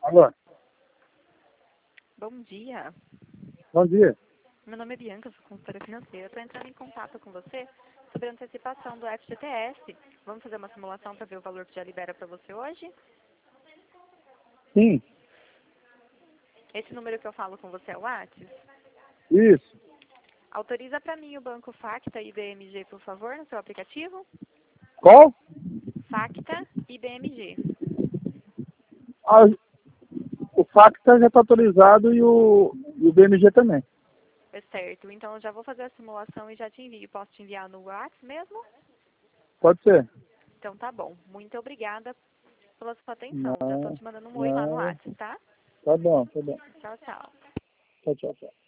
Alô, Bom dia. bom dia. Meu nome é Bianca, sou consultora financeira. Estou entrando em contato com você sobre a antecipação do FGTS. Vamos fazer uma simulação para ver o valor que já libera para você hoje? Sim, Esse número que eu falo com você é o WhatsApp? isso. Autoriza para mim o banco Facta e BMG, por favor, no seu aplicativo? Qual? Facta e BMG. Ah, o Facta já está autorizado e o BMG também. É certo. Então eu já vou fazer a simulação e já te envio. Posso te enviar no WhatsApp mesmo? Pode ser. Então tá bom. Muito obrigada pela sua atenção. Já estou Não, te mandando um oi lá no não. WhatsApp, tá? Tá bom, tá bom. Tchau, tchau. Tchau, tchau, tchau.